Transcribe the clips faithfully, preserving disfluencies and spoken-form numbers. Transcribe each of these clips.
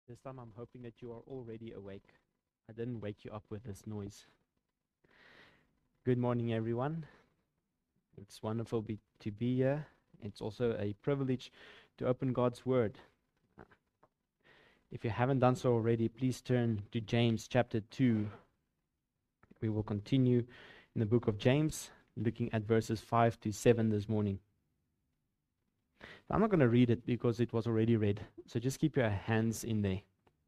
This time I'm hoping that you are already awake. I didn't wake you up with this noise. Good morning, everyone. It's wonderful be, to be here. It's also a privilege to open God's Word. If you haven't done so already, please turn to James chapter two. We will continue in the book of James, looking at verses five to seven this morning. I'm not going to read it because it was already read, so just keep your hands in there.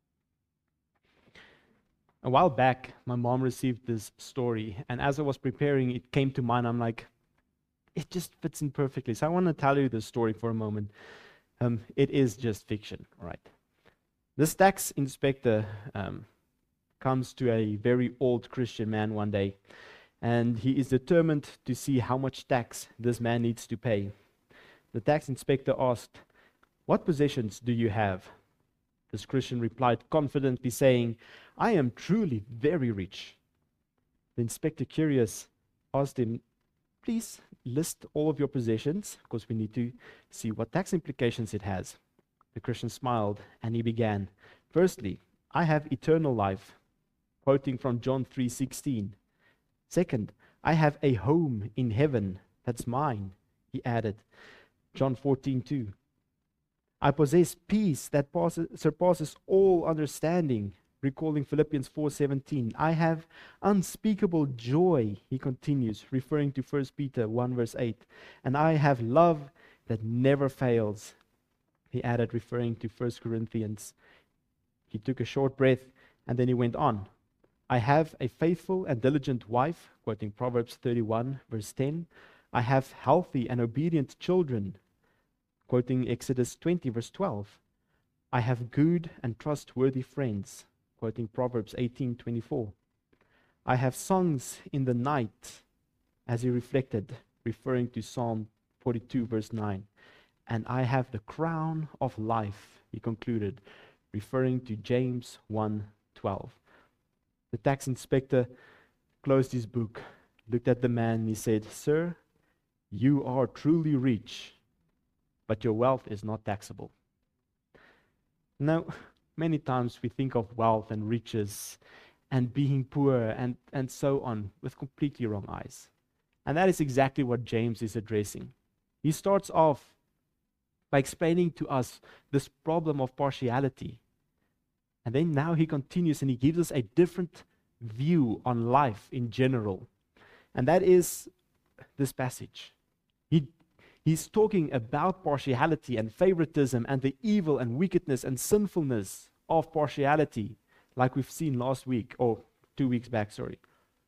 A while back, my mom received this story, and as I was preparing, it came to mind. I'm like, it just fits in perfectly. So I want to tell you this story for a moment. Um, it is just fiction, all right? This tax inspector um, comes to a very old Christian man one day, and he is determined to see how much tax this man needs to pay. The tax inspector asked, "What possessions do you have?" This Christian replied confidently, saying, "I am truly very rich." The inspector, curious, asked him, "Please list all of your possessions, because we need to see what tax implications it has." The Christian smiled, and he began, "Firstly, I have eternal life," quoting from John three sixteen. "Second, I have a home in heaven, that's mine," he added, John fourteen two. "I possess peace that passes, surpasses all understanding," recalling Philippians four seventeen. "I have unspeakable joy," he continues, referring to First Peter one verse eight. "And I have love that never fails," he added, referring to First Corinthians. He took a short breath and then he went on. "I have a faithful and diligent wife," quoting Proverbs thirty-one verse ten. "I have healthy and obedient children," quoting Exodus twenty verse twelve. "I have good and trustworthy friends," quoting Proverbs eighteen twenty-four. "I have songs in the night," as he reflected, referring to Psalm forty-two verse nine. "And I have the crown of life," he concluded, referring to James one twelve. The tax inspector closed his book, looked at the man, and he said, "Sir, you are truly rich, but your wealth is not taxable." Now, many times we think of wealth and riches and being poor and, and so on with completely wrong eyes. And that is exactly what James is addressing. He starts off by explaining to us this problem of partiality. And then now he continues and he gives us a different view on life in general. And that is this passage. He, he's talking about partiality and favoritism and the evil and wickedness and sinfulness of partiality, like we've seen last week, or two weeks back, sorry.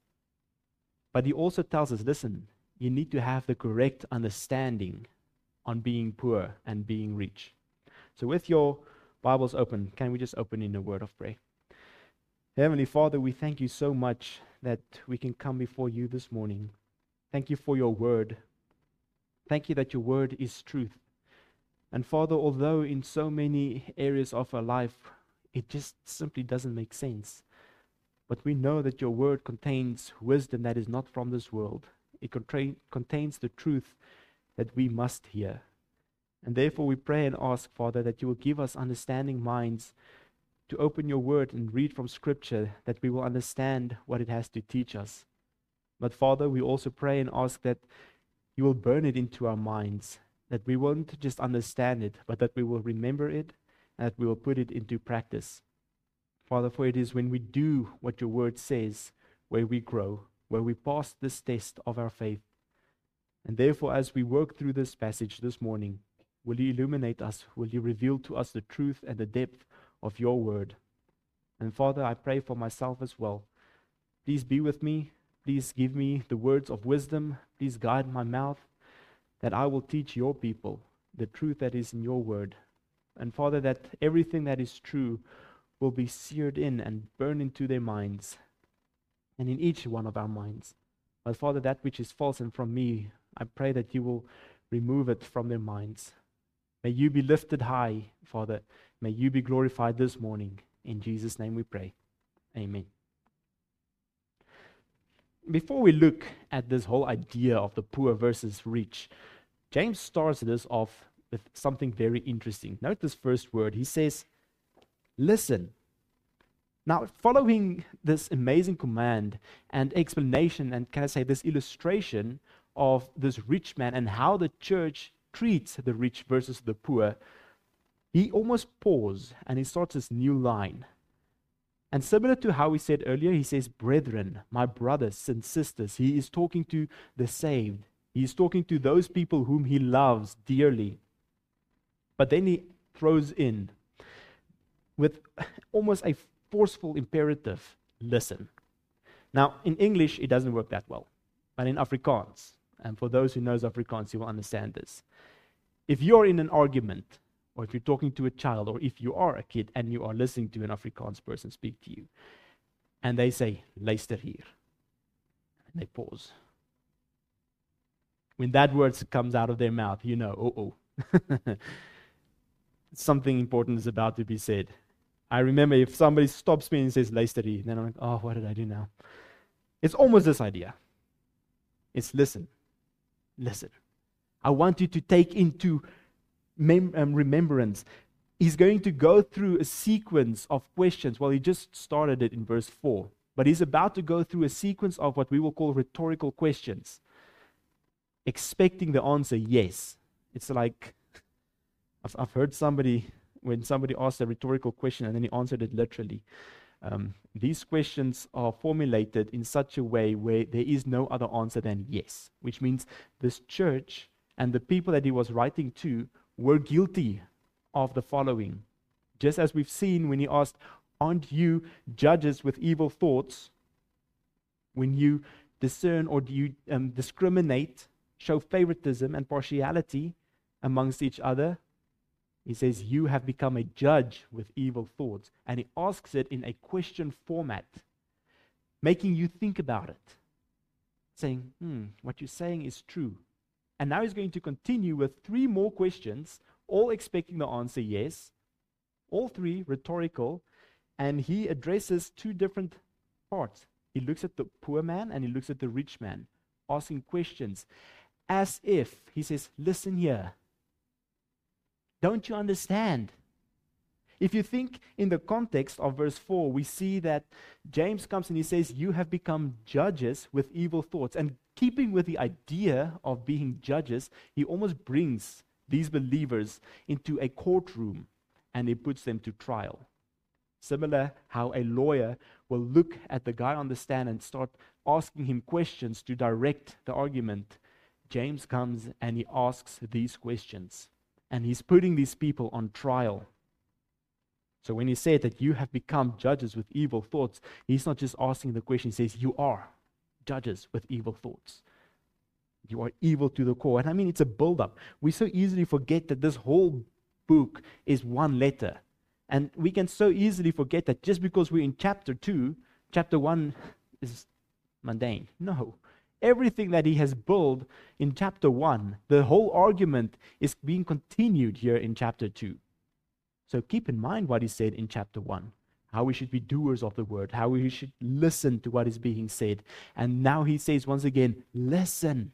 But he also tells us, listen, you need to have the correct understanding on being poor and being rich. So with your Bibles open, can we just open in a word of prayer? Heavenly Father, we thank you so much that we can come before you this morning. Thank you for your word. Thank you that your word is truth. And Father, although in so many areas of our life, it just simply doesn't make sense, but we know that your word contains wisdom that is not from this world. It contra- contains the truth that we must hear. And therefore we pray and ask, Father, that you will give us understanding minds to open your word and read from Scripture, that we will understand what it has to teach us. But Father, we also pray and ask that you will burn it into our minds, that we won't just understand it, but that we will remember it and that we will put it into practice. Father, for it is when we do what your word says, where we grow, where we pass this test of our faith. And therefore, as we work through this passage this morning, will you illuminate us? Will you reveal to us the truth and the depth of your word? And Father, I pray for myself as well. Please be with me. Please give me the words of wisdom. Please guide my mouth, that I will teach your people the truth that is in your word. And Father, that everything that is true will be seared in and burned into their minds and in each one of our minds. But Father, that which is false and from me, I pray that you will remove it from their minds. May you be lifted high, Father. May you be glorified this morning. In Jesus' name we pray. Amen. Before we look at this whole idea of the poor versus rich, James starts this off with something very interesting. Note this first word. He says, listen. Now, following this amazing command and explanation, and can I say this illustration of this rich man and how the church treats the rich versus the poor, he almost pauses and he starts this new line. And similar to how we said earlier, he says, brethren, my brothers and sisters. He is talking to the saved. He is talking to those people whom he loves dearly. But then he throws in with almost a forceful imperative, listen. Now, in English, it doesn't work that well. But in Afrikaans, and for those who knows Afrikaans, you will understand this. If you're in an argument, or if you're talking to a child, or if you are a kid and you are listening to an Afrikaans person speak to you, and they say, luister hier, and they pause. When that word comes out of their mouth, you know, oh-oh. Something important is about to be said. I remember if somebody stops me and says, luister hier, then I'm like, oh, what did I do now? It's almost this idea. It's listen. Listen. I want you to take into mem- um, remembrance. He's going to go through a sequence of questions. Well, he just started it in verse four. But he's about to go through a sequence of what we will call rhetorical questions, expecting the answer yes. It's like, I've, I've heard somebody, when somebody asked a rhetorical question and then he answered it literally. Um, these questions are formulated in such a way where there is no other answer than yes, which means this church and the people that he was writing to were guilty of the following. Just as we've seen when he asked, aren't you judges with evil thoughts? When you discern or do you um, discriminate, show favoritism and partiality amongst each other? He says, you have become a judge with evil thoughts. And he asks it in a question format, making you think about it. Saying, hmm, what you're saying is true. And now he's going to continue with three more questions, all expecting the answer yes. All three rhetorical. And he addresses two different parts. He looks at the poor man and he looks at the rich man, asking questions. As if, he says, listen here. Don't you understand? If you think in the context of verse four, we see that James comes and he says, you have become judges with evil thoughts. And keeping with the idea of being judges, he almost brings these believers into a courtroom and he puts them to trial. Similar how a lawyer will look at the guy on the stand and start asking him questions to direct the argument. James comes and he asks these questions. And he's putting these people on trial. So when he said that you have become judges with evil thoughts, he's not just asking the question, he says, you are judges with evil thoughts. You are evil to the core. And I mean, it's a build-up. We so easily forget that this whole book is one letter. And we can so easily forget that just because we're in chapter two, chapter one is mundane. No. Everything that he has built in chapter one, the whole argument is being continued here in chapter two. So keep in mind what he said in chapter one, how we should be doers of the word, how we should listen to what is being said. And now he says once again, listen.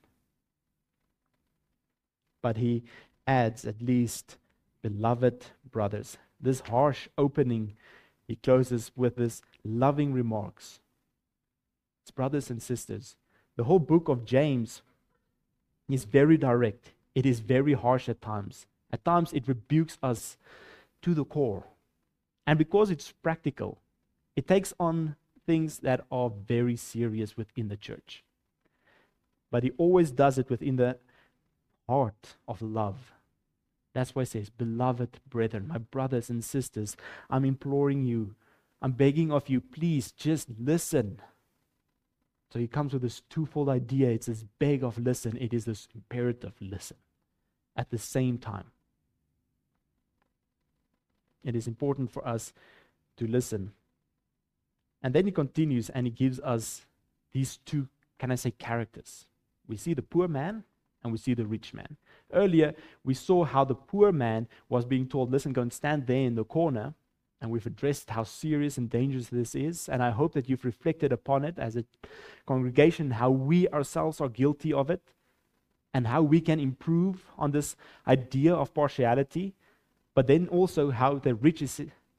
But he adds at least, beloved brothers. This harsh opening, he closes with this loving remarks. It's brothers and sisters. The whole book of James is very direct. It is very harsh at times. At times it rebukes us to the core. And because it's practical, it takes on things that are very serious within the church. But he always does it within the heart of love. That's why it says, beloved brethren, my brothers and sisters, I'm imploring you, I'm begging of you, please just listen. So he comes with this twofold idea. It's this beg of listen. It is this imperative listen at the same time. It is important for us to listen. And then he continues and he gives us these two, can I say, characters. We see the poor man and we see the rich man. Earlier, we saw how the poor man was being told, listen, go and stand there in the corner. And we've addressed how serious and dangerous this is. And I hope that you've reflected upon it as a congregation, how we ourselves are guilty of it, and how we can improve on this idea of partiality. But then also how the rich is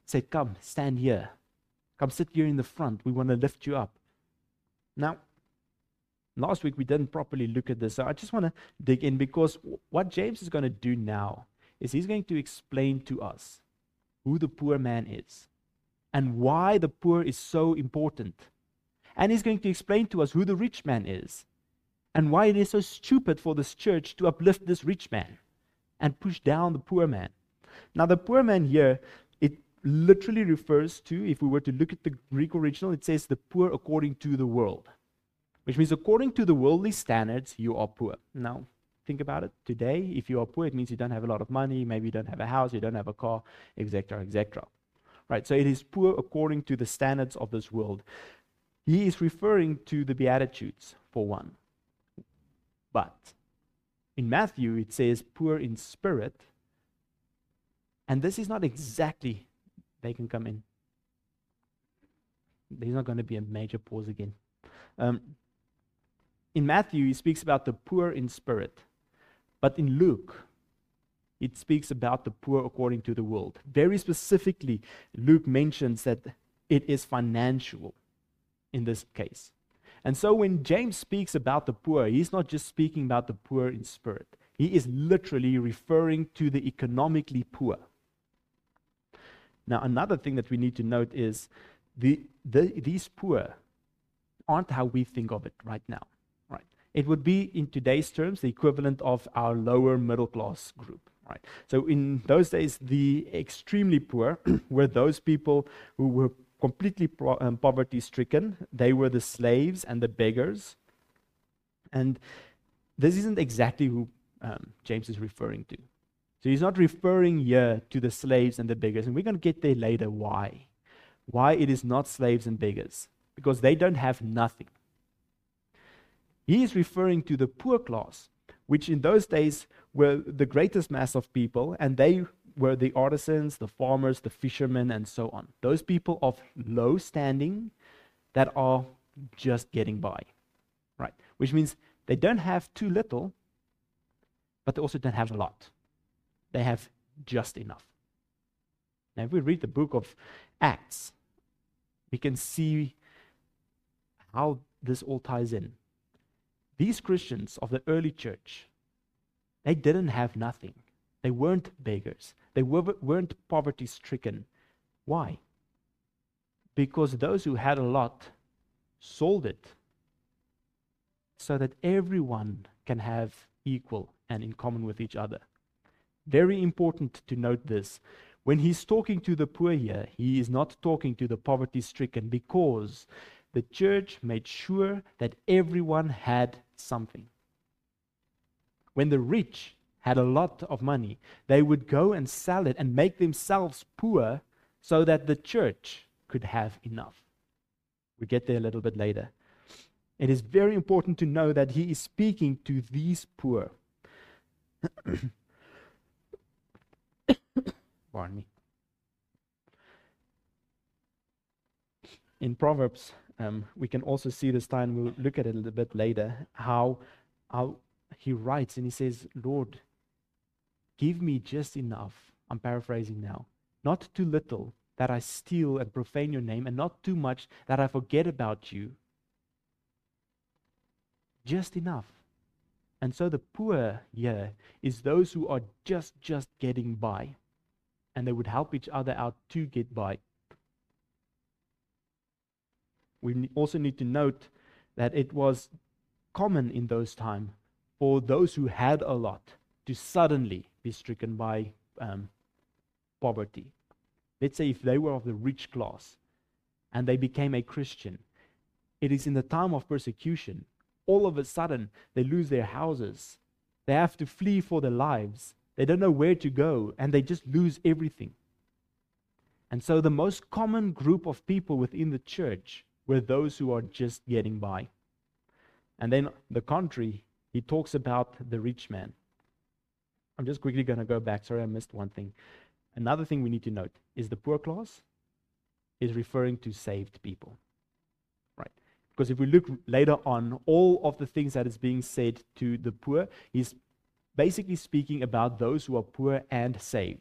said, come, stand here. Come sit here in the front. We want to lift you up. Now, last week we didn't properly look at this, so I just want to dig in, because what James is going to do now is he's going to explain to us who the poor man is and why the poor is so important. And he's going to explain to us who the rich man is and why it is so stupid for this church to uplift this rich man and push down the poor man. Now, the poor man here, it literally refers to, if we were to look at the Greek original, it says the poor according to the world, which means according to the worldly standards, you are poor. Now, think about it. Today, if you are poor, it means you don't have a lot of money, maybe you don't have a house, you don't have a car, et cetera, et cetera. Right? So it is poor according to the standards of this world. He is referring to the Beatitudes, for one. But in Matthew, it says poor in spirit. And this is not exactly, they can come in. There's not going to be a major pause again. Um, in Matthew, he speaks about the poor in spirit. But in Luke, it speaks about the poor according to the world. Very specifically, Luke mentions that it is financial in this case. And so when James speaks about the poor, he's not just speaking about the poor in spirit. He is literally referring to the economically poor. Now, another thing that we need to note is the, the, these poor aren't how we think of it right now. Right? It would be, in today's terms, the equivalent of our lower middle class group. Right? So in those days, the extremely poor were those people who were completely pro- um, poverty-stricken. They were the slaves and the beggars. And this isn't exactly who um, James is referring to. So he's not referring here to the slaves and the beggars. And we're going to get there later why. Why it is not slaves and beggars. Because they don't have nothing. He is referring to the poor class, which in those days were the greatest mass of people, and they were the artisans, the farmers, the fishermen, and so on. Those people of low standing that are just getting by, right? Which means they don't have too little, but they also don't have a lot. They have just enough. Now, if we read the book of Acts, we can see how this all ties in. These Christians of the early church, they didn't have nothing. They weren't beggars. They were, weren't poverty-stricken. Why? Because those who had a lot sold it so that everyone can have equal and in common with each other. Very important to note this. When he's talking to the poor here, he is not talking to the poverty-stricken, because the church made sure that everyone had something. When the rich had a lot of money, they would go and sell it and make themselves poor so that the church could have enough. We get there a little bit later. It is very important to know that he is speaking to these poor. Pardon me. In Proverbs, um, we can also see this time, we'll look at it a little bit later, how, how he writes and he says, Lord, give me just enough, I'm paraphrasing now, not too little that I steal and profane your name, and not too much that I forget about you. Just enough. And so the poor here is those who are just, just getting by. And they would help each other out to get by. We also need to note that it was common in those times for those who had a lot to suddenly be stricken by um, poverty. Let's say if they were of the rich class and they became a Christian, it is in the time of persecution, all of a sudden they lose their houses. They have to flee for their lives. They don't know where to go, and they just lose everything. And so the most common group of people within the church were those who are just getting by. And then the contrary, he talks about the rich man. I'm just quickly going to go back. Sorry, I missed one thing. Another thing we need to note is the poor class is referring to saved people. Right? Because if we look later on, all of the things that is being said to the poor, he's basically speaking about those who are poor and saved.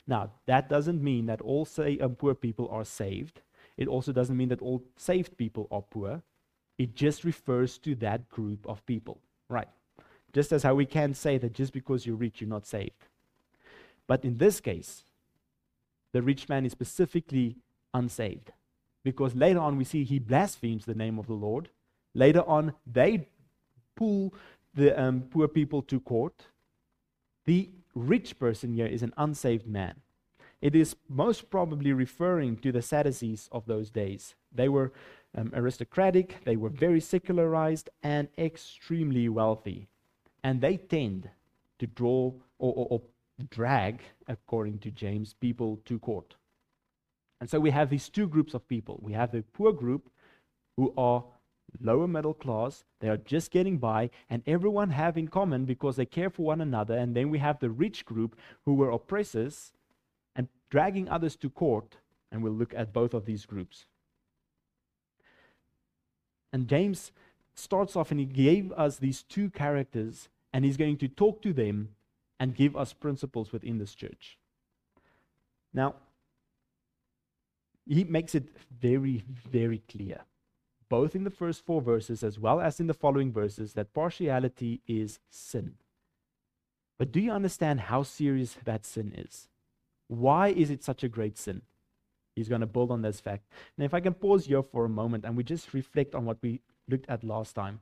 Now, that doesn't mean that all say, um, poor people are saved. It also doesn't mean that all saved people are poor. It just refers to that group of people, right? Just as how we can say that just because you're rich, you're not saved. But in this case, the rich man is specifically unsaved, because later on we see he blasphemes the name of the Lord. Later on, they pull the um, poor people to court. The rich person here is an unsaved man. It is most probably referring to the Sadducees of those days. They were um, aristocratic, they were very secularized, and extremely wealthy. And they tend to draw or, or, or drag, according to James, people to court. And so we have these two groups of people. We have the poor group who are lower middle class, they are just getting by, and everyone have in common because they care for one another. And then we have the rich group who were oppressors and dragging others to court, and we'll look at both of these groups. And James starts off and he gave us these two characters, and he's going to talk to them and give us principles within this church. Now, he makes it very, very clear, both in the first four verses as well as in the following verses, that partiality is sin. But do you understand how serious that sin is? Why is it such a great sin? He's going to build on this fact. Now, if I can pause here for a moment and we just reflect on what we looked at last time.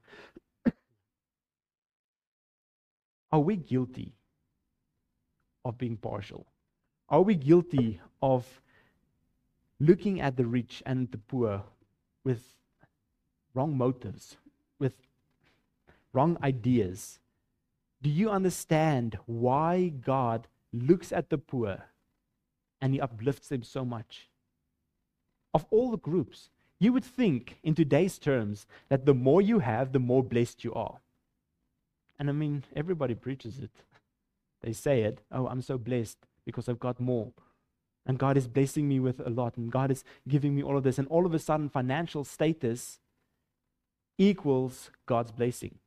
Are we guilty of being partial? Are we guilty of looking at the rich and the poor with wrong motives, with wrong ideas? Do you understand why God looks at the poor and he uplifts them so much? Of all the groups, you would think in today's terms that the more you have, the more blessed you are. And I mean, everybody preaches it. They say it, oh, I'm so blessed because I've got more. And God is blessing me with a lot, and God is giving me all of this. And all of a sudden, financial status equals God's blessing.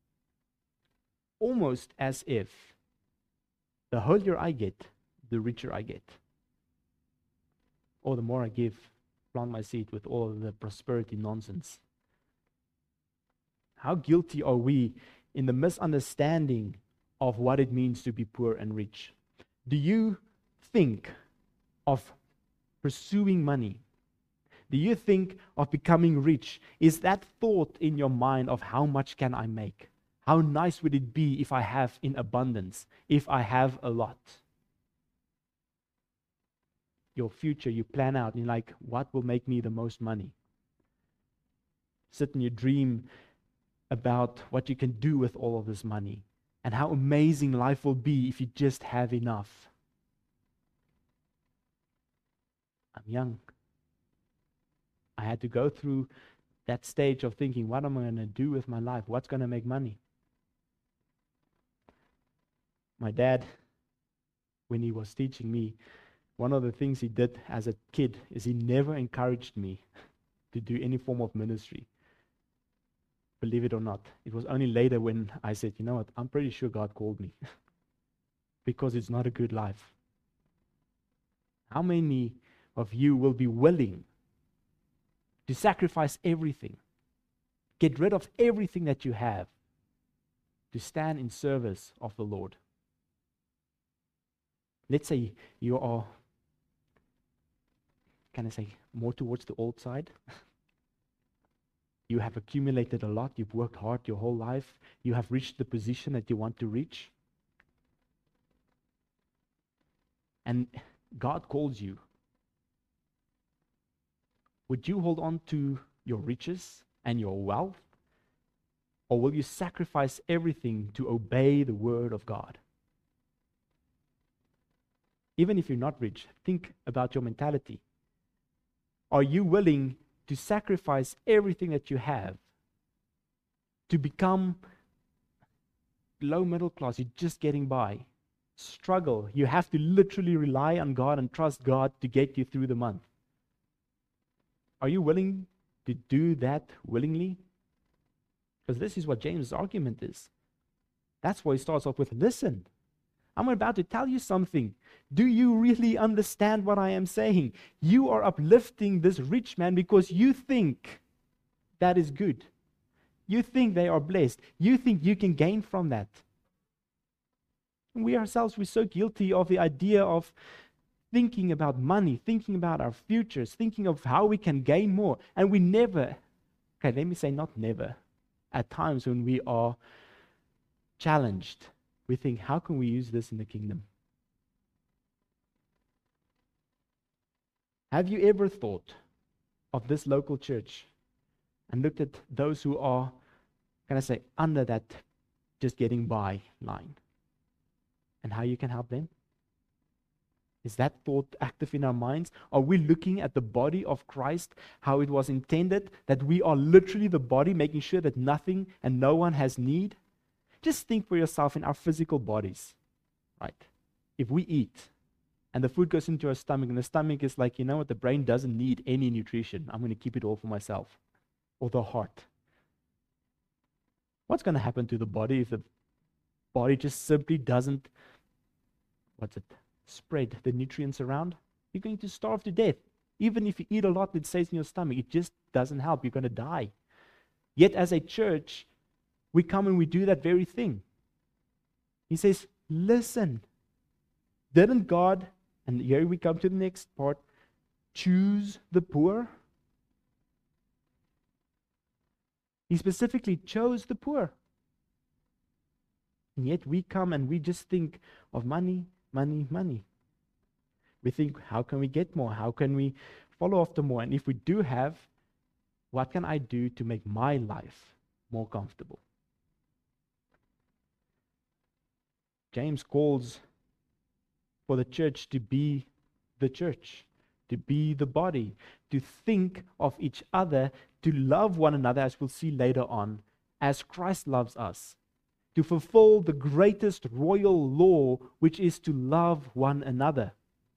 Almost as if the holier I get, the richer I get. Or the more I give, plant my seed with all of the prosperity nonsense. How guilty are we in the misunderstanding of what it means to be poor and rich? Do you think of pursuing money? Do you think of becoming rich? Is that thought in your mind of how much can I make? How nice would it be if I have in abundance, if I have a lot? Your future, you plan out, and you're like, what will make me the most money? Sit and you dream about what you can do with all of this money and how amazing life will be if you just have enough. I'm young. I had to go through that stage of thinking, what am I going to do with my life? What's going to make money? My dad, when he was teaching me, one of the things he did as a kid is he never encouraged me to do any form of ministry. Believe it or not. It was only later when I said, you know what, I'm pretty sure God called me. Because it's not a good life. How many of you will be willing to sacrifice everything, get rid of everything that you have, to stand in service of the Lord? Let's say you are, can I say, more towards the old side. You have accumulated a lot. You've worked hard your whole life. You have reached the position that you want to reach. And God calls you. Would you hold on to your riches and your wealth? Or will you sacrifice everything to obey the word of God? Even if you're not rich, think about your mentality. Are you willing to sacrifice everything that you have to become low middle class? You're just getting by. Struggle. You have to literally rely on God and trust God to get you through the month. Are you willing to do that willingly? Because this is what James' argument is. That's why he starts off with, listen, I'm about to tell you something. Do you really understand what I am saying? You are uplifting this rich man because you think that is good. You think they are blessed. You think you can gain from that. And we ourselves, we're so guilty of the idea of thinking about money, thinking about our futures, thinking of how we can gain more. And we never, okay, let me say not never, at times when we are challenged, we think, how can we use this in the kingdom? Have you ever thought of this local church and looked at those who are, can I say, under that just getting by line, and how you can help them? Is that thought active in our minds? Are we looking at the body of Christ, how it was intended, that we are literally the body, making sure that nothing and no one has need? Just think for yourself in our physical bodies, right? If we eat and the food goes into our stomach and the stomach is like, you know what, the brain doesn't need any nutrition. I'm going to keep it all for myself. Or the heart. What's going to happen to the body if the body just simply doesn't, what's it, spread the nutrients around? You're going to starve to death. Even if you eat a lot that stays in your stomach, it just doesn't help. You're going to die. Yet as a church, we come and we do that very thing. He says, listen, didn't God, and here we come to the next part, choose the poor? He specifically chose the poor. And yet we come and we just think of money, money, money. We think, how can we get more? How can we follow after more? And if we do have, what can I do to make my life more comfortable? James calls for the church to be the church, to be the body, to think of each other, to love one another, as we'll see later on, as Christ loves us, to fulfill the greatest royal law, which is to love one another.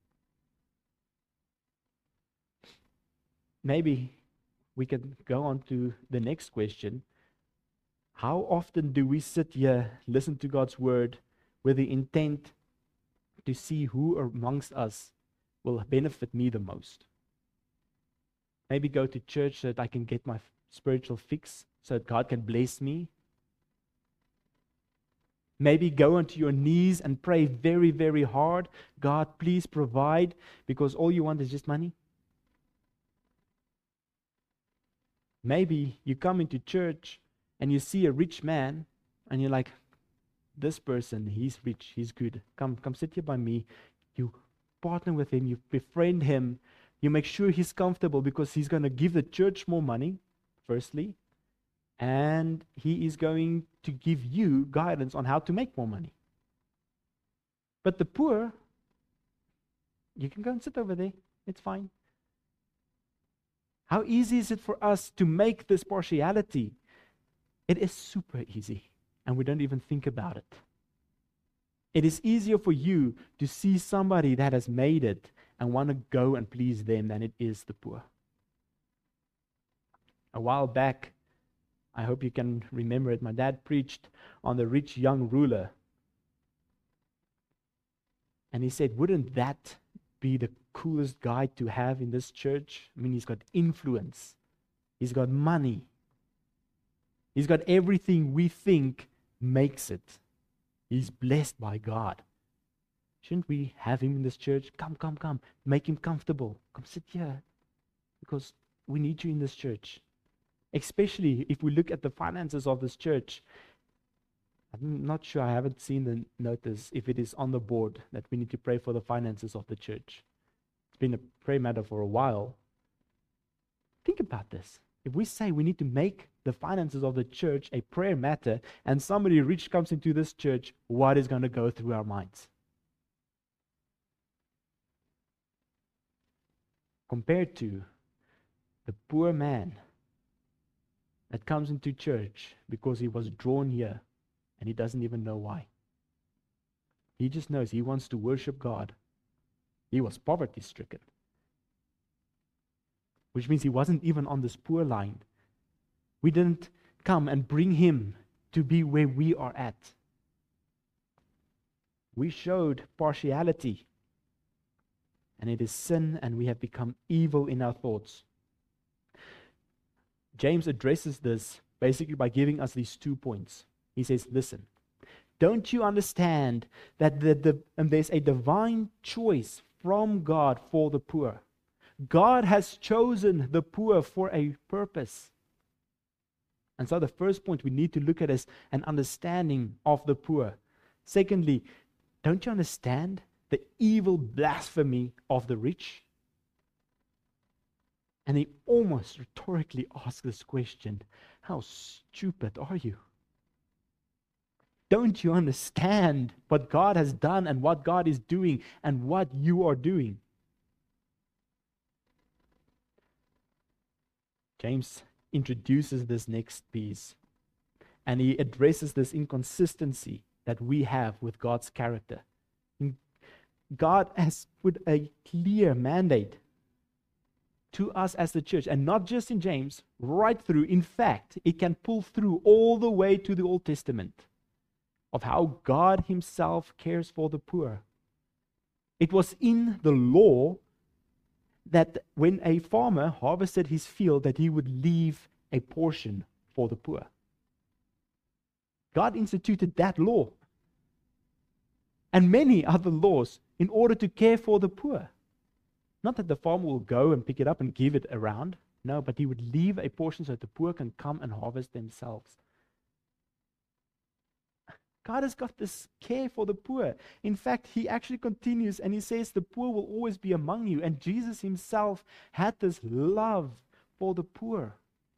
Maybe we can go on to the next question. How often do we sit here, listen to God's word, with the intent to see who amongst us will benefit me the most? Maybe go to church so that I can get my spiritual fix, so that God can bless me. Maybe go onto your knees and pray very, very hard. God, please provide, because all you want is just money. Maybe you come into church and you see a rich man and you're like, this person, he's rich, he's good. Come, come sit here by me. You partner with him, you befriend him, you make sure he's comfortable because he's going to give the church more money, firstly, and he is going to give you guidance on how to make more money. But the poor, you can go and sit over there. It's fine. How easy is it for us to make this partiality? It is super easy. And we don't even think about it. It is easier for you to see somebody that has made it and want to go and please them than it is the poor. A while back, I hope you can remember it, my dad preached on the rich young ruler. And he said, wouldn't that be the coolest guy to have in this church? I mean, he's got influence. He's got money. He's got everything we think makes it. He's blessed by God. Shouldn't we have him in this church? Come, come, come. Make him comfortable. Come sit here. Because we need you in this church. Especially if we look at the finances of this church. I'm not sure, I haven't seen the notice if it is on the board that we need to pray for the finances of the church. It's been a prayer matter for a while. Think about this. If we say we need to make the finances of the church a prayer matter, and somebody rich comes into this church, what is going to go through our minds? Compared to the poor man that comes into church because he was drawn here and he doesn't even know why. He just knows he wants to worship God. He was poverty stricken, which means he wasn't even on this poor line. We didn't come and bring him to be where we are at. We showed partiality, and it is sin, and we have become evil in our thoughts. James addresses this basically by giving us these two points. He says, listen, don't you understand that the, the, and there's a divine choice from God for the poor? God has chosen the poor for a purpose. And so the first point we need to look at is an understanding of the poor. Secondly, don't you understand the evil blasphemy of the rich? And he almost rhetorically asks this question, how stupid are you? Don't you understand what God has done and what God is doing and what you are doing? James introduces this next piece, and he addresses this inconsistency that we have with God's character. God has put a clear mandate to us as the church, and not just in James, right through. In fact, it can pull through all the way to the Old Testament of how God himself cares for the poor. It was in the law that when a farmer harvested his field, that he would leave a portion for the poor. God instituted that law and many other laws in order to care for the poor. Not that the farmer will go and pick it up and give it around. No, but he would leave a portion so that the poor can come and harvest themselves. God has got this care for the poor. In fact, he actually continues and he says the poor will always be among you. And Jesus himself had this love for the poor.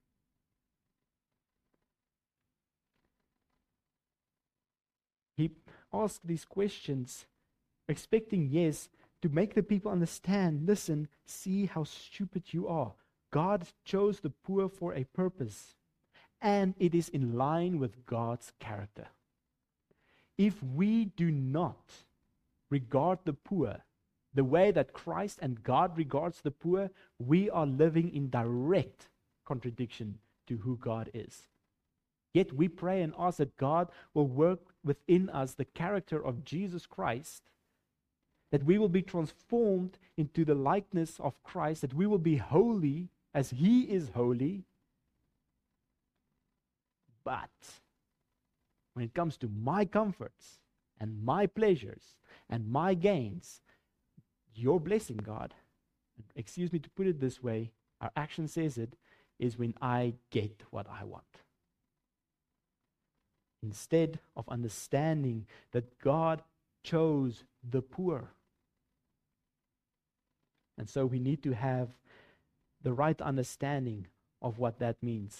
He asked these questions, expecting, yes, to make the people understand, listen, see how stupid you are. God chose the poor for a purpose, and it is in line with God's character. If we do not regard the poor the way that Christ and God regards the poor, we are living in direct contradiction to who God is. Yet we pray and ask that God will work within us the character of Jesus Christ, that we will be transformed into the likeness of Christ, that we will be holy as he is holy. But when it comes to my comforts and my pleasures and my gains, your blessing, God, excuse me to put it this way, our action says it, is when I get what I want. Instead of understanding that God chose the poor. And so we need to have the right understanding of what that means.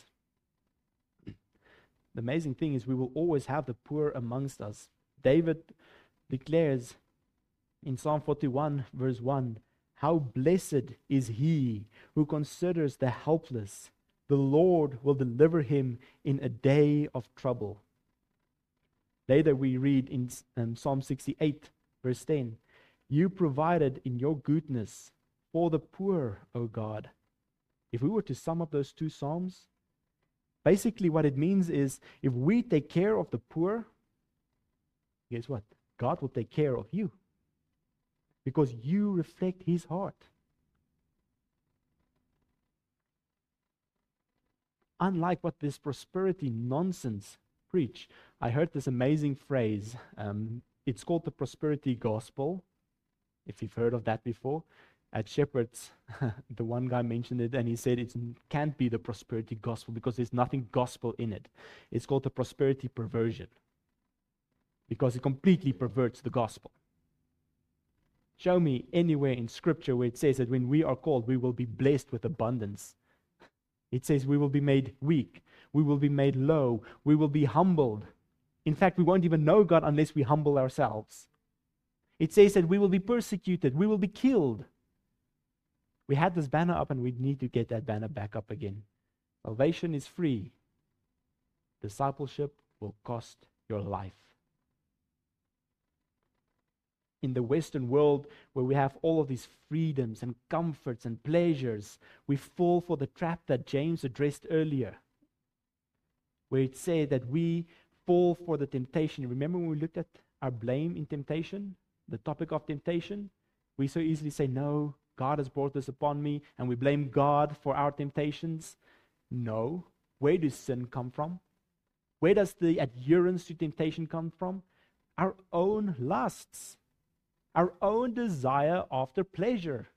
The amazing thing is we will always have the poor amongst us. David declares in Psalm forty-one, verse one, how blessed is he who considers the helpless. The Lord will deliver him in a day of trouble. Later we read in um, Psalm sixty-eight, verse ten, you provided in your goodness for the poor, O God. If we were to sum up those two Psalms, basically what it means is if we take care of the poor, guess what? God will take care of you because you reflect his heart. Unlike what this prosperity nonsense preach, I heard this amazing phrase. Um, it's called the prosperity gospel, if you've heard of that before. At Shepherd's, the one guy mentioned it, and he said it can't be the prosperity gospel because there's nothing gospel in it. It's called the prosperity perversion because it completely perverts the gospel. Show me anywhere in Scripture where it says that when we are called, we will be blessed with abundance. It says we will be made weak, we will be made low, we will be humbled. In fact, we won't even know God unless we humble ourselves. It says that we will be persecuted, we will be killed. We had this banner up and we need to get that banner back up again. Salvation is free. Discipleship will cost your life. In the Western world, where we have all of these freedoms and comforts and pleasures, we fall for the trap that James addressed earlier, where it said that we fall for the temptation. Remember when we looked at our blame in temptation, the topic of temptation, we so easily say, no, God has brought this upon me, and we blame God for our temptations. No. Where does sin come from? Where does the adherence to temptation come from? Our own lusts, our own desire after pleasure.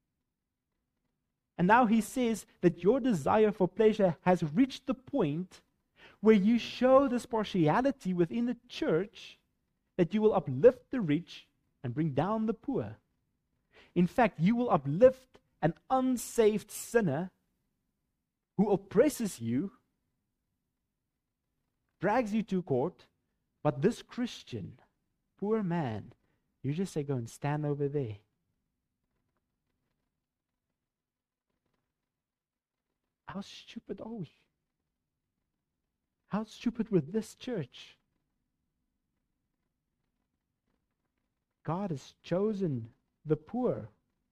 And now he says that your desire for pleasure has reached the point where you show this partiality within the church, that you will uplift the rich and bring down the poor. In fact, you will uplift an unsaved sinner who oppresses you, drags you to court, but this Christian, poor man, you just say, go and stand over there. How stupid are we? How stupid with this church? God has chosen the poor.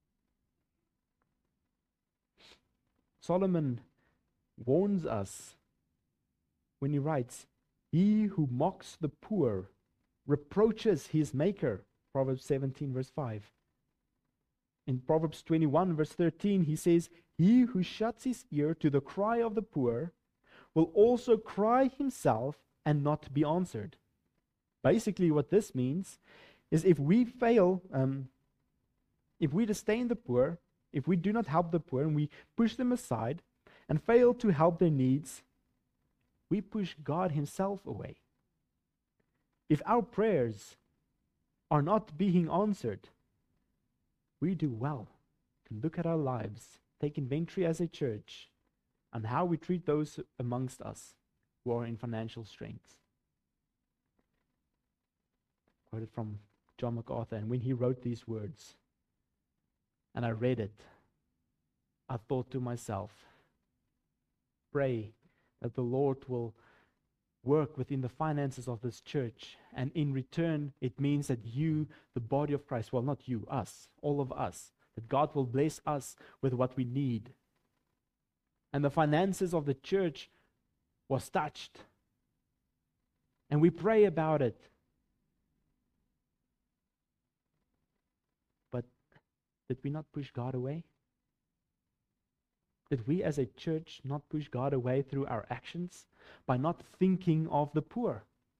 Solomon warns us when he writes, he who mocks the poor reproaches his maker. Proverbs seventeen verse five. In Proverbs twenty-one verse thirteen, he says, he who shuts his ear to the cry of the poor will also cry himself and not be answered. Basically what this means is if we fail, um, if we disdain the poor, if we do not help the poor and we push them aside and fail to help their needs, we push God himself away. If our prayers are not being answered, we do well to look at our lives, take inventory as a church, and how we treat those amongst us who are in financial straits. Quoted from John MacArthur, and when he wrote these words, and I read it, I thought to myself, pray that the Lord will work within the finances of this church, and in return, it means that you, the body of Christ, well, not you, us, all of us, that God will bless us with what we need. And the finances of the church was touched. And we pray about it. But did we not push God away? Did we as a church not push God away through our actions by not thinking of the poor?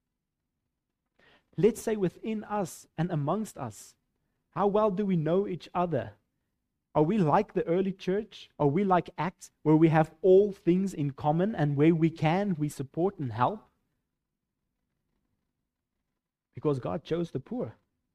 Let's say within us and amongst us, how well do we know each other? Are we like the early church? Are we like Acts, where we have all things in common and where we can, we support and help? Because God chose the poor.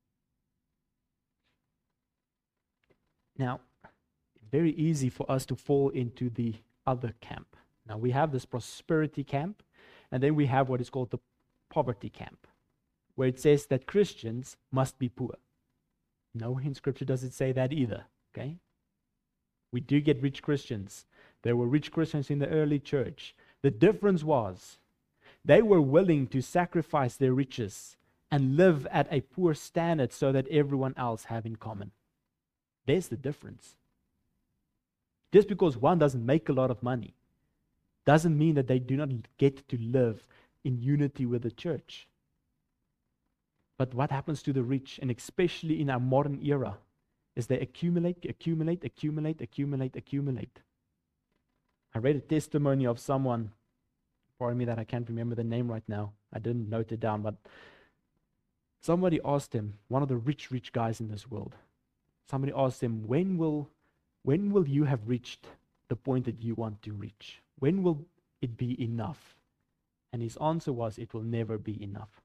Now, it's very easy for us to fall into the other camp. Now, we have this prosperity camp, and then we have what is called the poverty camp, where it says that Christians must be poor. No, in Scripture does it say that either, okay? We do get rich Christians. There were rich Christians in the early church. The difference was they were willing to sacrifice their riches and live at a poor standard so that everyone else have in common. There's the difference. Just because one doesn't make a lot of money doesn't mean that they do not get to live in unity with the church. But what happens to the rich, and especially in our modern era, is they accumulate, accumulate, accumulate, accumulate, accumulate. I read a testimony of someone, pardon me that I can't remember the name right now. I didn't note it down, but somebody asked him, one of the rich, rich guys in this world, somebody asked him, when will, when will you have reached the point that you want to reach? When will it be enough? And his answer was, it will never be enough.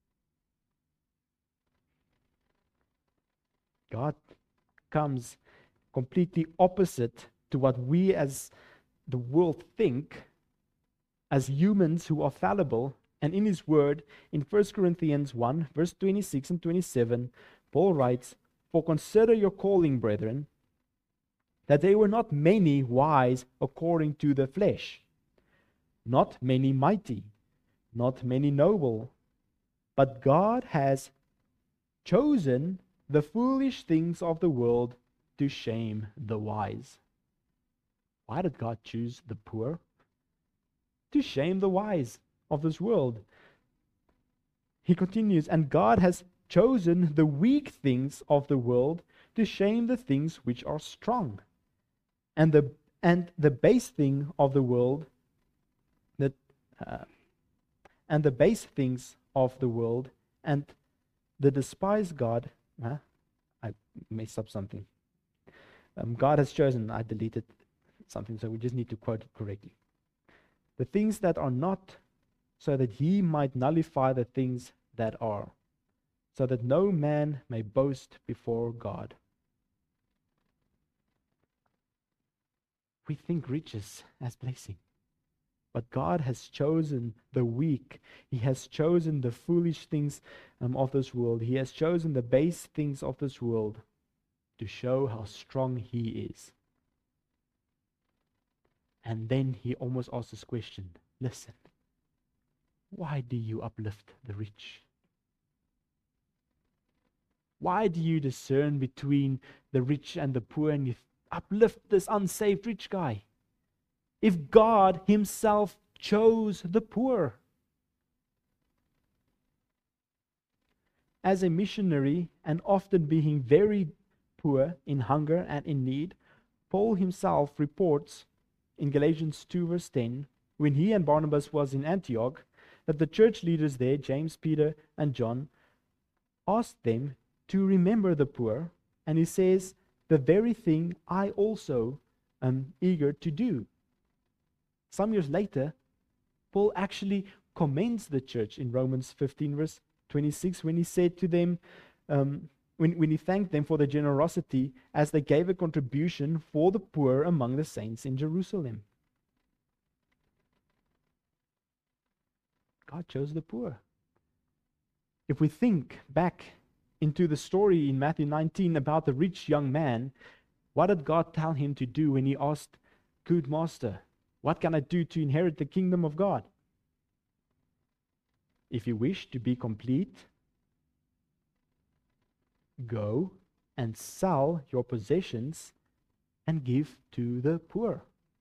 God comes completely opposite to what we as the world think, as humans who are fallible. And in his word, in First Corinthians one, verse twenty-six and twenty-seven, Paul writes, for consider your calling, brethren, that they were not many wise according to the flesh, not many mighty, not many noble, but God has chosen the foolish things of the world to shame the wise. Why did God choose the poor? To shame the wise of this world. He continues, and God has chosen the weak things of the world to shame the things which are strong, and the and the base thing of the world that uh, and the base things of the world and the despised God. Huh? I messed up something. Um, God has chosen. I deleted something, so we just need to quote it correctly. The things that are not, so that he might nullify the things that are, so that no man may boast before God. We think riches as blessing, but God has chosen the weak. He has chosen the foolish things um, of this world. He has chosen the base things of this world to show how strong he is. And then he almost asks this question, listen, why do you uplift the rich? Why do you discern between the rich and the poor and you uplift this unsaved rich guy? If God himself chose the poor. As a missionary, and often being very poor in hunger and in need, Paul himself reports in Galatians two verse ten, when he and Barnabas was in Antioch, that the church leaders there, James, Peter, and John, asked them to remember the poor, and he says, the very thing I also am eager to do. Some years later, Paul actually commends the church in Romans fifteen verse twenty-six when he said to them, um, when, when he thanked them for their generosity as they gave a contribution for the poor among the saints in Jerusalem. God chose the poor. If we think back into the story in Matthew nineteen about the rich young man, what did God tell him to do when he asked, good master, what can I do to inherit the kingdom of God? If you wish to be complete, go and sell your possessions and give to the poor.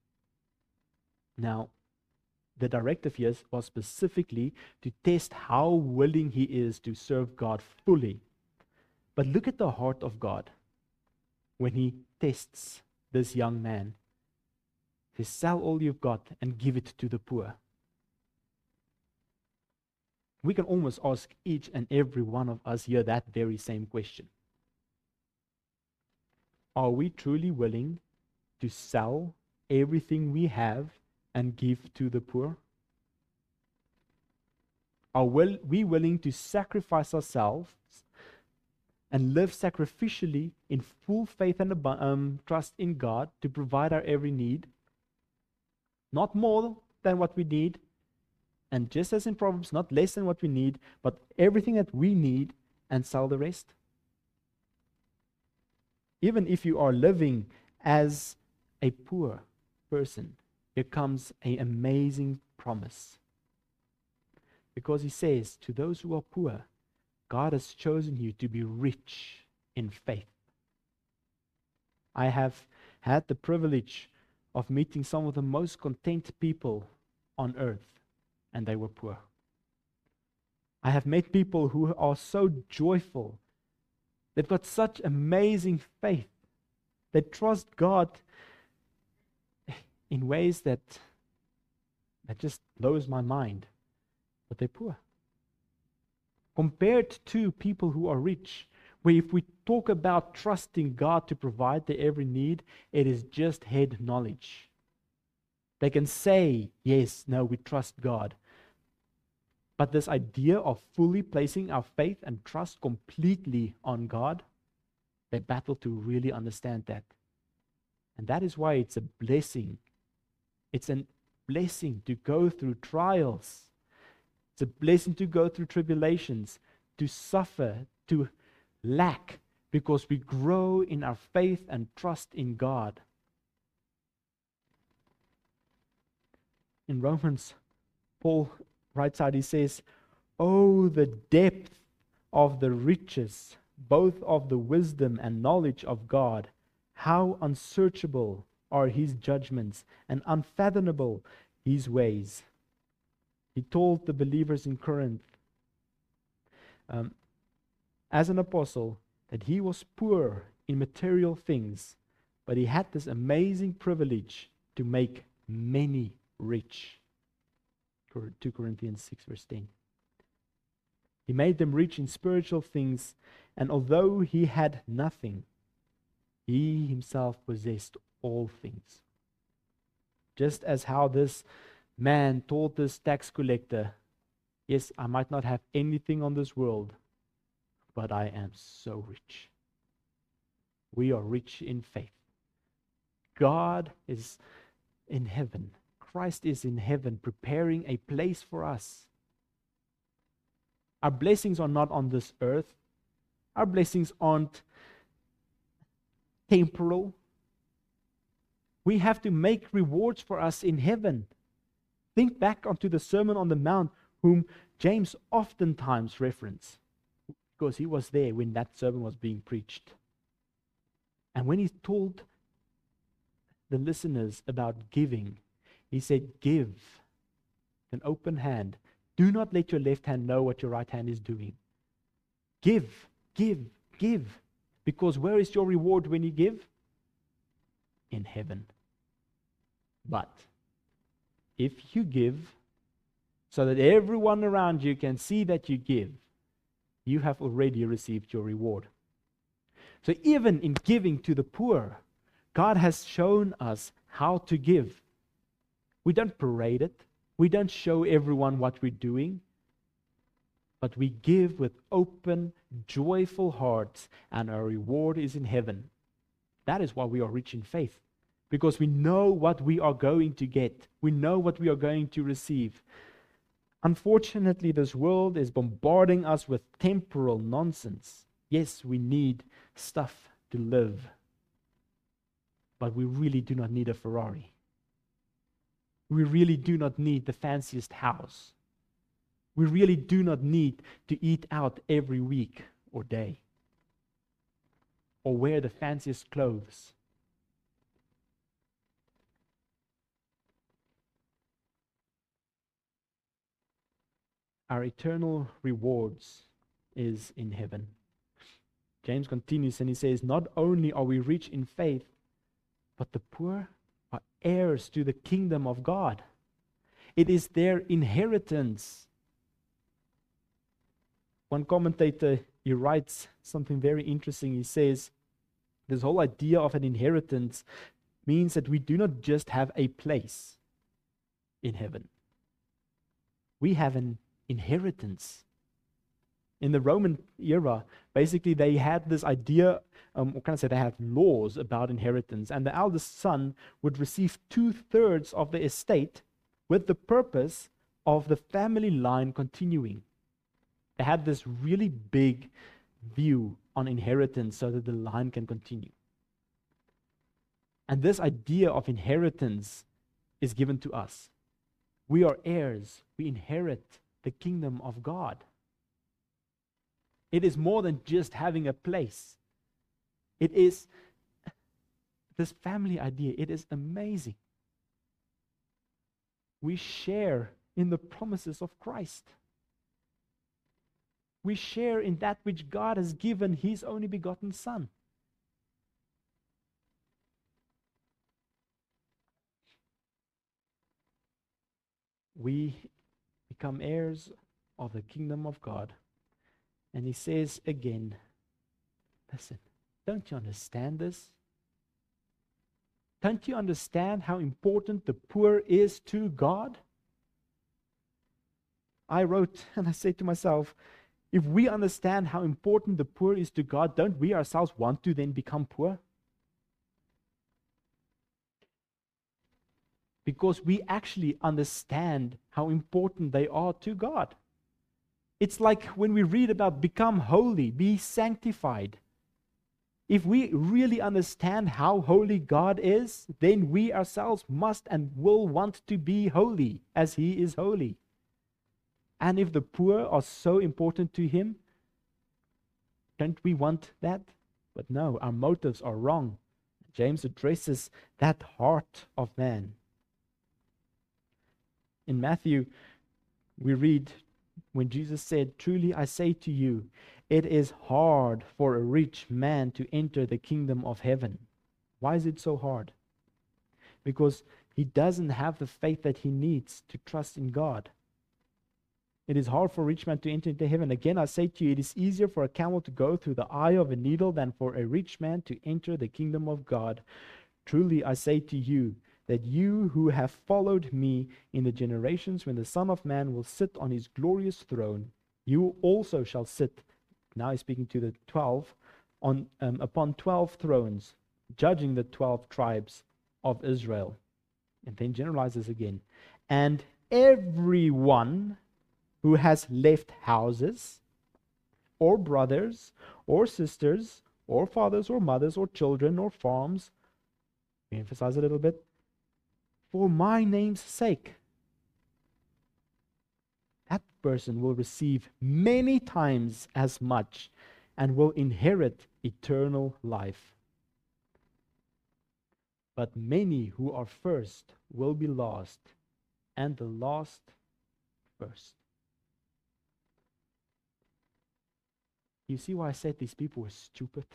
Now, the directive here was specifically to test how willing he is to serve God fully. But look at the heart of God when he tests this young man. He says, sell all you've got and give it to the poor. We can almost ask each and every one of us here that very same question. Are we truly willing to sell everything we have and give to the poor? Are we willing to sacrifice ourselves and live sacrificially in full faith and um, trust in God to provide our every need? Not more than what we need, and just as in Proverbs, not less than what we need, but everything that we need and sell the rest. Even if you are living as a poor person, here comes an amazing promise. Because he says, to those who are poor, God has chosen you to be rich in faith. I have had the privilege of meeting some of the most content people on earth, and they were poor. I have met people who are so joyful. They've got such amazing faith. They trust God in ways that, that just blows my mind. But they're poor. Compared to people who are rich, where if we talk about trusting God to provide their every need, it is just head knowledge. They can say, yes, no, we trust God. But this idea of fully placing our faith and trust completely on God, they battle to really understand that. And that is why it's a blessing. It's a blessing to go through trials. It's a blessing to go through tribulations, to suffer, to lack, because we grow in our faith and trust in God. In Romans, Paul writes out, he says, oh, the depth of the riches, both of the wisdom and knowledge of God. How unsearchable are his judgments and unfathomable his ways. He told the believers in Corinth, um, as an apostle that he was poor in material things, but he had this amazing privilege to make many rich. Second Corinthians six verse ten. He made them rich in spiritual things, and although he had nothing, he himself possessed all things. Just as how this man told this tax collector, yes, I might not have anything on this world, but I am so rich. We are rich in faith. God is in heaven. Christ is in heaven preparing a place for us. Our blessings are not on this earth. Our blessings aren't temporal. We have to make rewards for us in heaven. Think back onto the Sermon on the Mount, whom James oftentimes references, because he was there when that sermon was being preached. And when he told the listeners about giving, he said, give an open hand. Do not let your left hand know what your right hand is doing. Give, give, give. Because where is your reward when you give? In heaven. But if you give so that everyone around you can see that you give, you have already received your reward. So even in giving to the poor, God has shown us how to give. We don't parade it. We don't show everyone what we're doing. But we give with open, joyful hearts, and our reward is in heaven. That is why we are rich in faith. Because we know what we are going to get. We know what we are going to receive. Unfortunately, this world is bombarding us with temporal nonsense. Yes, we need stuff to live. But we really do not need a Ferrari. We really do not need the fanciest house. We really do not need to eat out every week or day, or wear the fanciest clothes. Our eternal rewards is in heaven. James continues and he says, not only are we rich in faith, but the poor are heirs to the kingdom of God. It is their inheritance. One commentator, he writes something very interesting. He says, this whole idea of an inheritance means that we do not just have a place in heaven. We have an inheritance. In the Roman era, basically they had this idea, um, or can I say they had laws about inheritance, and the eldest son would receive two-thirds of the estate with the purpose of the family line continuing. They had this really big view on inheritance so that the line can continue. And this idea of inheritance is given to us. We are heirs. We inherit the kingdom of God. It is more than just having a place. It is this family idea. It is amazing. We share in the promises of Christ. We share in that which God has given His only begotten Son. We become heirs of the kingdom of God. And he says again, listen, don't you understand this? Don't you understand how important the poor is to God? I wrote and I said to myself, if we understand how important the poor is to God, don't we ourselves want to then become poor? Because we actually understand how important they are to God. It's like when we read about become holy, be sanctified. If we really understand how holy God is, then we ourselves must and will want to be holy as He is holy. And if the poor are so important to Him, don't we want that? But no, our motives are wrong. James addresses that heart of man. In Matthew, we read, when Jesus said, "Truly I say to you, it is hard for a rich man to enter the kingdom of heaven." Why is it so hard? Because he doesn't have the faith that he needs to trust in God. It is hard for a rich man to enter into heaven. Again, I say to you, it is easier for a camel to go through the eye of a needle than for a rich man to enter the kingdom of God. Truly I say to you, that you who have followed me in the generations when the Son of Man will sit on his glorious throne, you also shall sit, now he's speaking to the twelve, on um, upon twelve thrones, judging the twelve tribes of Israel. And then generalizes again. And everyone who has left houses, or brothers, or sisters, or fathers, or mothers, or children, or farms, we emphasize a little bit, for my name's sake, that person will receive many times as much and will inherit eternal life. But many who are first will be last, and the last first. You see why I said these people were stupid?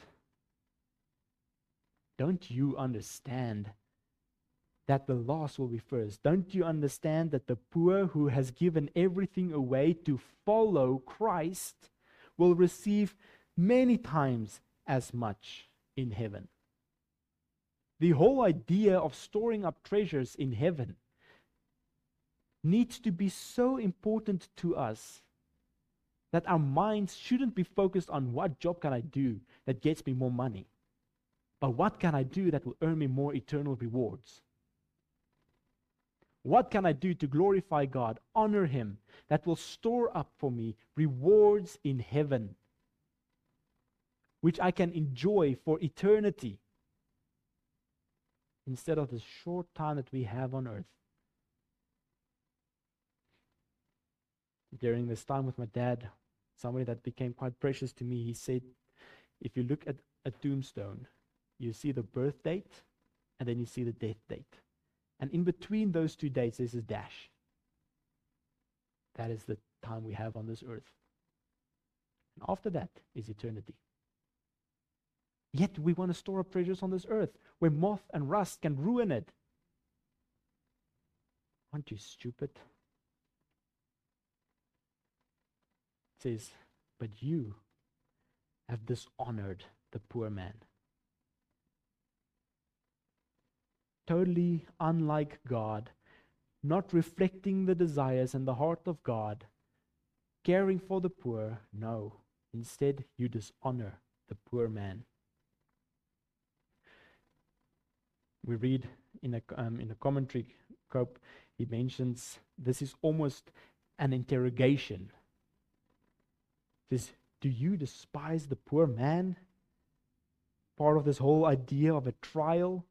Don't you understand that the last will be first? Don't you understand that the poor who has given everything away to follow Christ will receive many times as much in heaven? The whole idea of storing up treasures in heaven needs to be so important to us that our minds shouldn't be focused on what job can I do that gets me more money, but what can I do that will earn me more eternal rewards? What can I do to glorify God, honor Him, that will store up for me rewards in heaven, which I can enjoy for eternity, instead of the short time that we have on earth? During this time with my dad, somebody that became quite precious to me, he said, if you look at a tombstone, you see the birth date, and then you see the death date. And in between those two dates, there's a dash. That is the time we have on this earth. And after that is eternity. Yet we want to store up treasures on this earth, where moth and rust can ruin it. Aren't you stupid? It says, but you have dishonored the poor man. Totally unlike God, not reflecting the desires and the heart of God, caring for the poor. No, instead you dishonor the poor man. We read in a um, in a commentary, Cope, he mentions this is almost an interrogation. He says, do you despise the poor man? Part of this whole idea of a trial.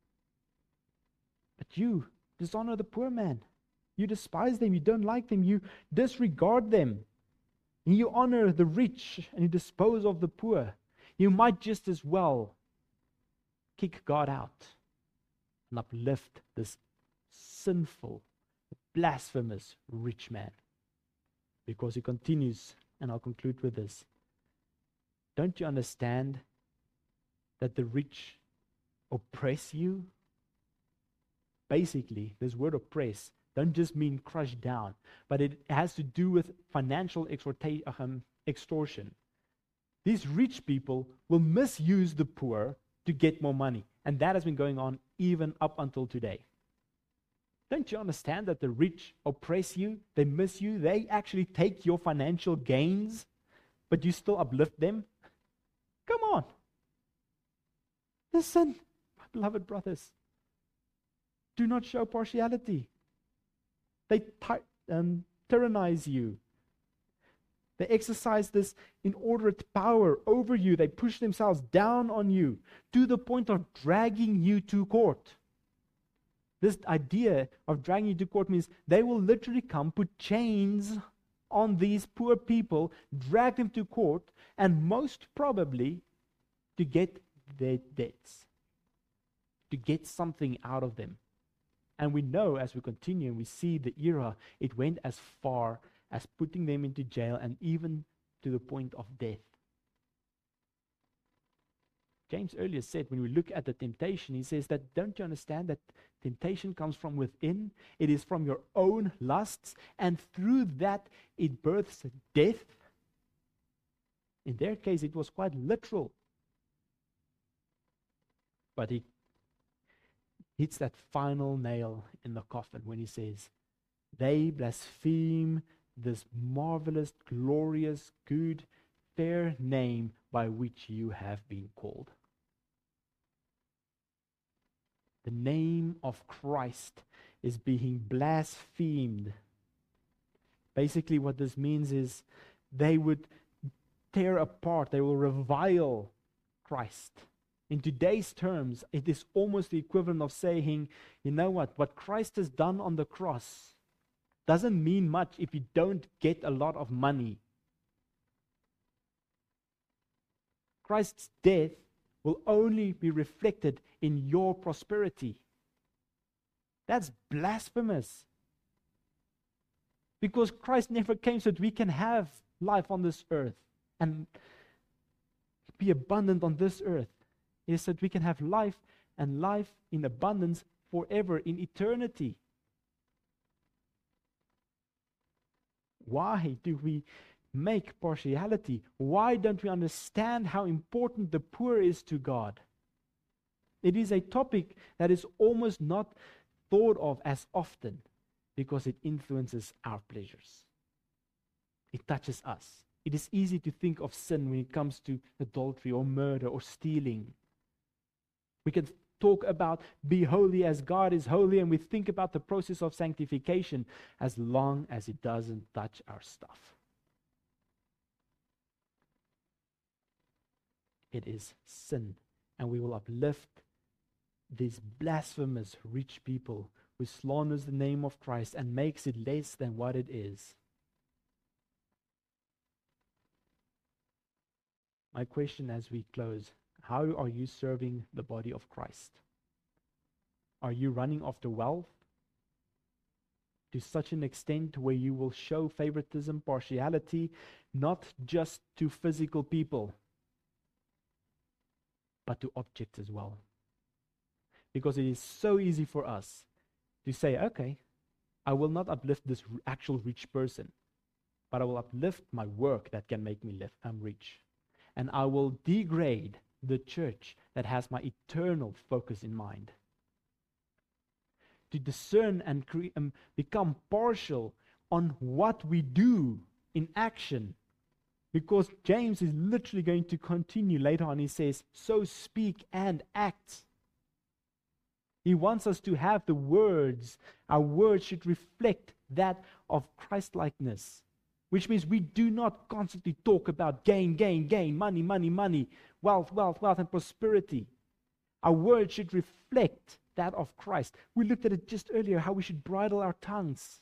But you dishonor the poor man. You despise them. You don't like them. You disregard them. And you honor the rich and you dispose of the poor. You might just as well kick God out and uplift this sinful, blasphemous rich man. Because he continues, and I'll conclude with this. Don't you understand that the rich oppress you? Basically, this word oppress don't just mean crush down, but it has to do with financial extorta- um, extortion. These rich people will misuse the poor to get more money, and that has been going on even up until today. Don't you understand that the rich oppress you? They miss you. They actually take your financial gains, but you still uplift them? Come on. Listen, my beloved brothers. Do not show partiality. They ty- um, tyrannize you. They exercise this inordinate power over you. They push themselves down on you to the point of dragging you to court. This idea of dragging you to court means they will literally come, put chains on these poor people, drag them to court, and most probably to get their debts, to get something out of them. And we know as we continue and we see the era, it went as far as putting them into jail and even to the point of death. James earlier said, when we look at the temptation, he says that, don't you understand that temptation comes from within? It is from your own lusts, and through that it births death. In their case, it was quite literal. But he hits that final nail in the coffin when he says, they blaspheme this marvelous, glorious, good, fair name by which you have been called. The name of Christ is being blasphemed. Basically, what this means is they would tear apart, they will revile Christ. In today's terms, it is almost the equivalent of saying, you know what, what Christ has done on the cross doesn't mean much if you don't get a lot of money. Christ's death will only be reflected in your prosperity. That's blasphemous. Because Christ never came so that we can have life on this earth and be abundant on this earth. It is so that we can have life and life in abundance forever, in eternity. Why do we make partiality? Why don't we understand how important the poor is to God? It is a topic that is almost not thought of as often because it influences our pleasures. It touches us. It is easy to think of sin when it comes to adultery or murder or stealing. We can talk about be holy as God is holy, and we think about the process of sanctification as long as it doesn't touch our stuff. It is sin, and we will uplift these blasphemous rich people who slanders the name of Christ and makes it less than what it is. My question as we close, how are you serving the body of Christ? Are you running after wealth to such an extent where you will show favoritism, partiality, not just to physical people, but to objects as well? Because it is so easy for us to say, okay, I will not uplift this actual rich person, but I will uplift my work that can make me live, I'm rich. And I will degrade the church that has my eternal focus in mind. To discern and cre- um, become partial on what we do in action. Because James is literally going to continue later on. He says, so speak and act. He wants us to have the words. Our words should reflect that of Christ-likeness. Which means we do not constantly talk about gain, gain, gain, money, money, money, wealth, wealth, wealth, and prosperity. Our words should reflect that of Christ. We looked at it just earlier, how we should bridle our tongues.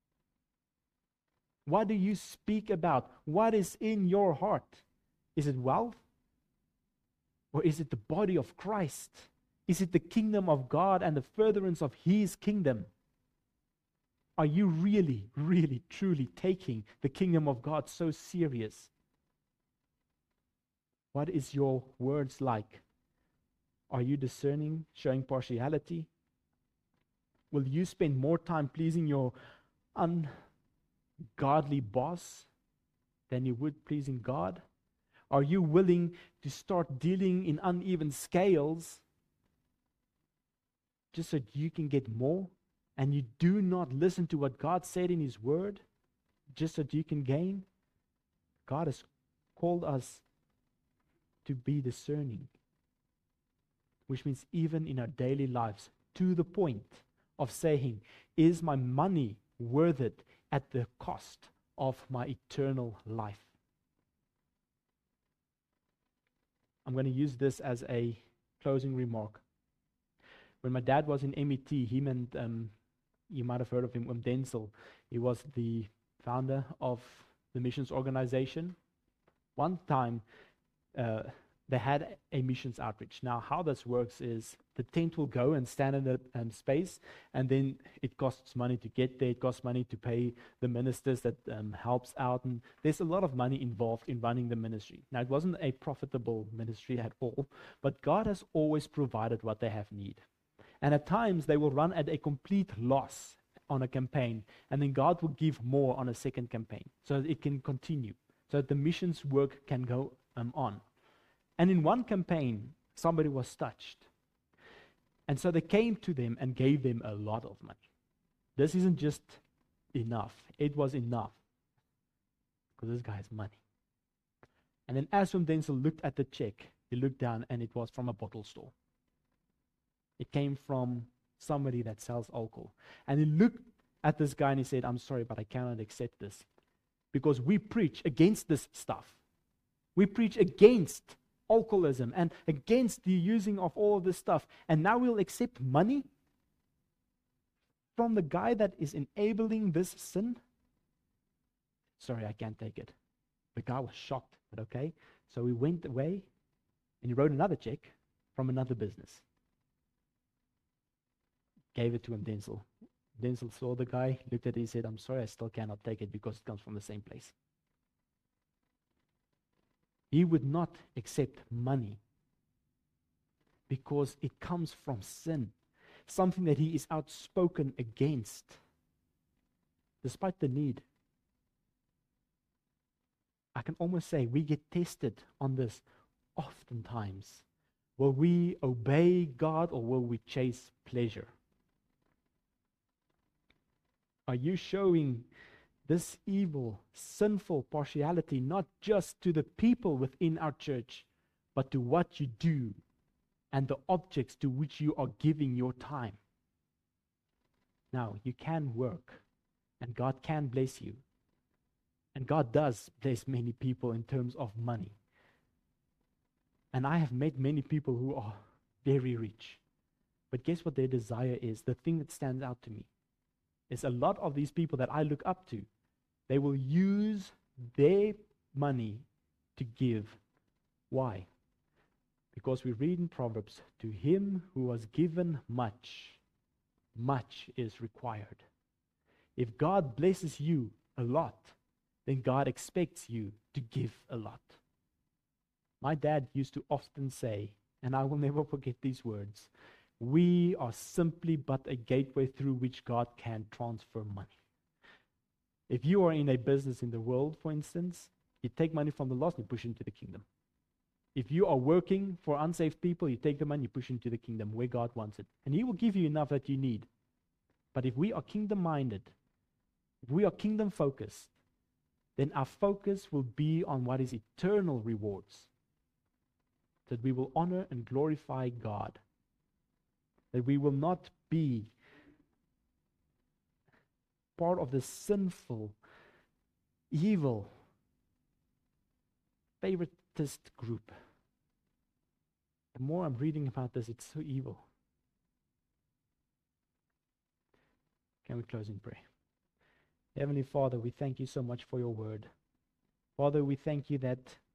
What do you speak about? What is in your heart? Is it wealth? Or is it the body of Christ? Is it the kingdom of God and the furtherance of His kingdom? Are you really, really, truly taking the kingdom of God so serious? What is your words like? Are you discerning, showing partiality? Will you spend more time pleasing your ungodly boss than you would pleasing God? Are you willing to start dealing in uneven scales just so that you can get more? And you do not listen to what God said in His Word, just so that you can gain? God has called us to be discerning, which means even in our daily lives, to the point of saying, is my money worth it at the cost of my eternal life? I'm going to use this as a closing remark. When my dad was in M E T, him and um, you might have heard of him, um, Denzel. He was the founder of the missions organization. One time, uh, they had a missions outreach. Now, how this works is the tent will go and stand in the um, space, and then it costs money to get there. It costs money to pay the ministers that um, helps out, and there's a lot of money involved in running the ministry. Now, it wasn't a profitable ministry at all, but God has always provided what they have need. And at times, they will run at a complete loss on a campaign, and then God will give more on a second campaign, so that it can continue, so that the missions work can go um, on. And in one campaign, somebody was touched. And so they came to them and gave them a lot of money. This isn't just enough. It was enough. Because this guy has money. And then Asram Denzel looked at the check. He looked down and it was from a bottle store. It came from somebody that sells alcohol. And he looked at this guy and he said, I'm sorry, but I cannot accept this. Because we preach against this stuff. We preach against alcoholism and against the using of all of this stuff. And now we'll accept money from the guy that is enabling this sin? Sorry, I can't take it. The guy was shocked, but okay. So he went away and he wrote another check from another business. Gave it to him, Denzel. Denzel saw the guy, looked at it, he said, I'm sorry, I still cannot take it because it comes from the same place. He would not accept money because it comes from sin, something that he is outspoken against, despite the need. I can almost say we get tested on this oftentimes. Will we obey God or will we chase pleasure? Are you showing this evil, sinful partiality not just to the people within our church, but to what you do and the objects to which you are giving your time? Now, you can work, and God can bless you. And God does bless many people in terms of money. And I have met many people who are very rich. But guess what their desire is? The thing that stands out to me is a lot of these people that I look up to, they will use their money to give. Why? Because we read in Proverbs, to him who was given much, much is required. If God blesses you a lot, then God expects you to give a lot. My dad used to often say, and I will never forget these words, we are simply but a gateway through which God can transfer money. If you are in a business in the world, for instance, you take money from the lost and you push into the kingdom. If you are working for unsaved people, you take the money, you push into the kingdom where God wants it. And He will give you enough that you need. But if we are kingdom-minded, if we are kingdom-focused, then our focus will be on what is eternal rewards. That we will honor and glorify God. That we will not be part of the sinful, evil, favoritist group. The more I'm reading about this, it's so evil. Can we close in prayer? Heavenly Father, we thank you so much for your word. Father, we thank you that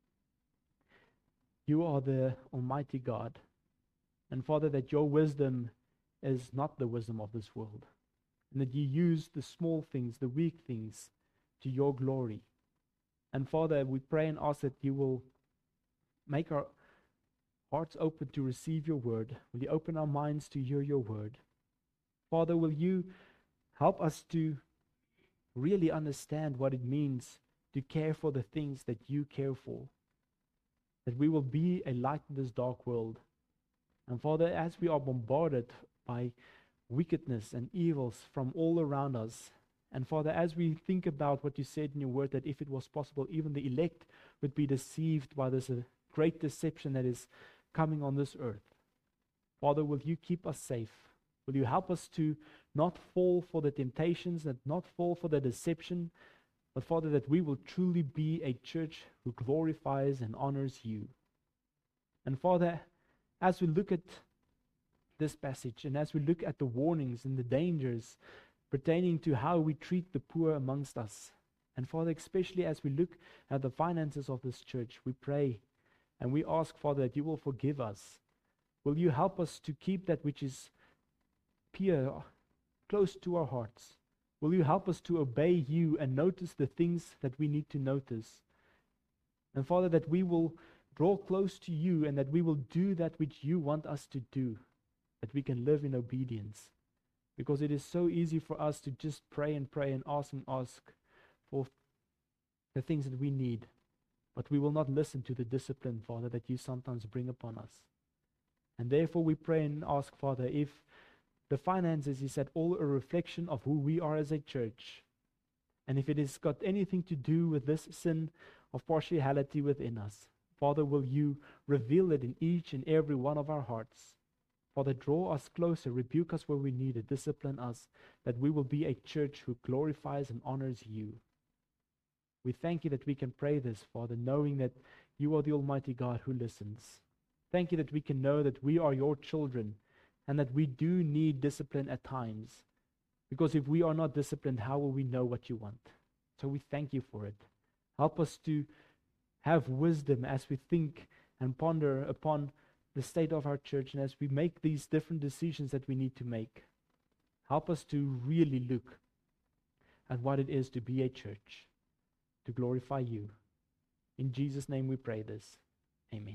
you are the Almighty God. And Father, that your wisdom is not the wisdom of this world. And that you use the small things, the weak things, to your glory. And Father, we pray and ask that you will make our hearts open to receive your word. Will you open our minds to hear your word? Father, will you help us to really understand what it means to care for the things that you care for? That we will be a light in this dark world. And Father, as we are bombarded by wickedness and evils from all around us, and Father, as we think about what you said in your word, that if it was possible, even the elect would be deceived by this uh, great deception that is coming on this earth. Father, will you keep us safe? Will you help us to not fall for the temptations, that not fall for the deception, but Father, that we will truly be a church who glorifies and honors you. And Father, as we look at this passage and as we look at the warnings and the dangers pertaining to how we treat the poor amongst us, and Father, especially as we look at the finances of this church, we pray And we ask, Father, that you will forgive us. Will you help us to keep that which is pure close to our hearts? Will you help us to obey you and notice the things that we need to notice? And Father, that we will draw close to you and that we will do that which you want us to do, that we can live in obedience. Because it is so easy for us to just pray and pray and ask and ask for the things that we need. But we will not listen to the discipline, Father, that you sometimes bring upon us. And therefore we pray and ask, Father, if the finances is at all a reflection of who we are as a church, and if it has got anything to do with this sin of partiality within us, Father, will you reveal it in each and every one of our hearts? Father, draw us closer, rebuke us where we need it, discipline us, that we will be a church who glorifies and honors you. We thank you that we can pray this, Father, knowing that you are the Almighty God who listens. Thank you that we can know that we are your children and that we do need discipline at times. Because if we are not disciplined, how will we know what you want? So we thank you for it. Help us to have wisdom as we think and ponder upon the state of our church and as we make these different decisions that we need to make. Help us to really look at what it is to be a church, to glorify you. In Jesus' name we pray this.